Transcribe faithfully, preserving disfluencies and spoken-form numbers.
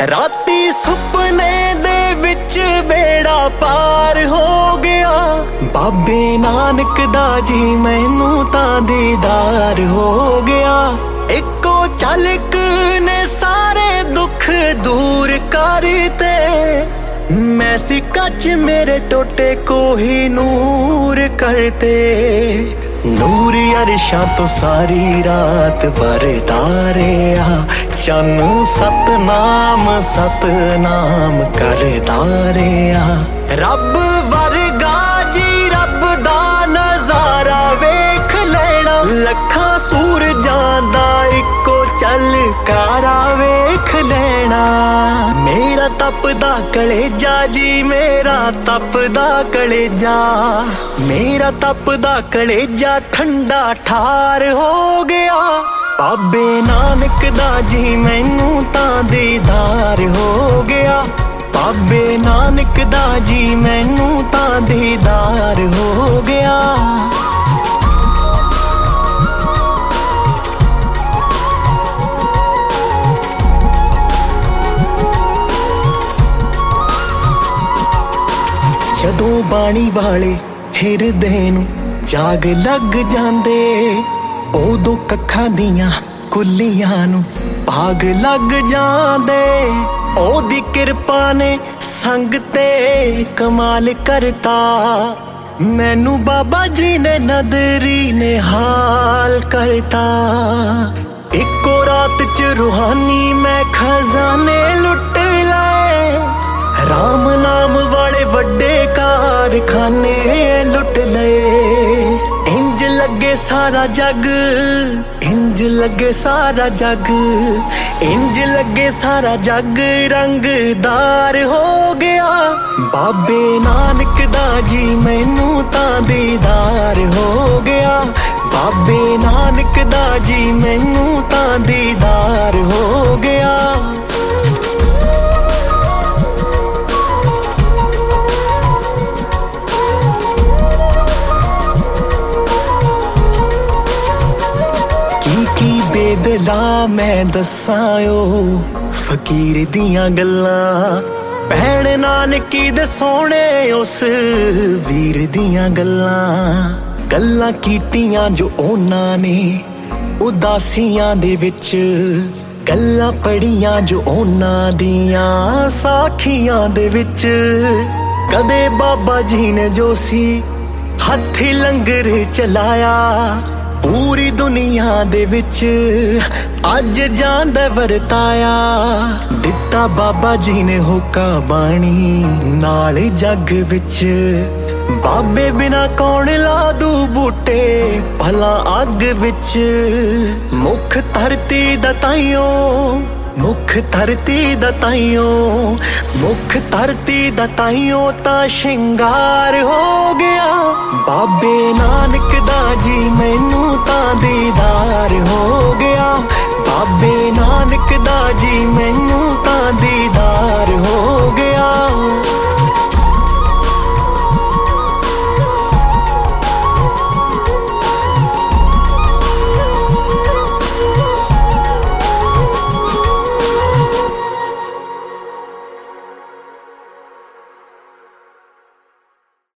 ਰਾਤੀ ਸੁਪਨੇ ਦੇ ਵਿੱਚ ਬੇੜਾ ਪਾਰ ਹੋ ਗਿਆ। ਬਾਬੇ ਨਾਨਕ ਦਾ ਜੀ ਮੈਨੂੰ ਤਾਂ ਦੀਦਾਰ ਹੋ ਗਿਆ। ਇੱਕੋ ਝਲਕ ਨੇ ਸਾਰੇ ਦੁੱਖ ਦੂਰ ਕਰਤੇ। मैं सिक्का च मेरे टोटे को ही नूर करते। नूर अरशां तो सारी रात बरदारे आ। चन सतनाम सतनाम करदारे आ। रब वर्गा जी रब दा नजारा वेख लेना। लखां सूरजां दा इक्को झलकारा वेख लेना। मेरा तपदा कलेजा जी मेरा तपदा कलेजा। मेरा तपदा कलेजा ठंडा ठार हो गया। बाबे नानक दा जी मैनू तां दीदार हो गया। बाबे नानक दा जी मैनू तां दीदार हो गया। ਜਦੋਂ ਬਾਣੀ ਵਾਲੇ ਹਿਰਦੇ ਨੂੰ ਜਾਗ ਲੱਗ ਜਾਂਦੇ। ਉਦੋਂ ਕੱਖਾਂ ਦੀਆਂ ਕੁੱਲੀਆਂ ਨੂੰ ਭਾਗ ਲੱਗ ਜਾਂਦੇ। ਉਹਦੀ ਕਿਰਪਾ ਨੇ ਸੰਗ ਤੇ ਕਮਾਲ ਕਰਤਾ। ਮੈਨੂੰ ਬਾਬਾ ਜੀ ਨੇ ਨਦਰੀ ਨੇ ਹਾਲ ਕਰਤਾ। ਇੱਕੋ ਰਾਤ ਚ ਰੂਹਾਨੀ ਮੈਂ ਖਜ਼ਾਨੇ ਲੁੱਟ ਲਏ। ਰਾਮ ਨਾਮ ਵਾਲੇ ਵੱਡੇ कारखाने लुट लए। इंज लगे सारा जग इंज लगे सारा जग इंज लगे सारा जग रंगदार हो गया। बाबे नानक दा जी मैनू तां दीदार हो गया। बाबे नानक दा जी मैनू तां दीदार हो गया। बेदला मैं दसां ओ फकीर दियां गल्लां। भैण नानकी दे सोहणे उस वीर दियां गल्लां। गल्लां कीतियां जो उन्हां ने उदासियां दे विच। गल्लां पढ़ियां जो उन्हां दियां साखियां दे विच। कदे बाबा जी ने जो सी हत्थी लंगर चलाया। पूरी दुनिया दे विच अज जांदा वरताया। दिता बाबा जी ने होका बाणी नाल जग विच। बाबे बिना कौन ला दू बूटे भला अग विच। मुख धरती दा ताईओ मुख धरती दा ताईओ मुख धरती दा ताईओ ता शिंगार हो गया। बाबे नानक दा जी मैनू तां दीदार हो गया। बाबे नानक दा जी मैनू तां दीदार हो गया।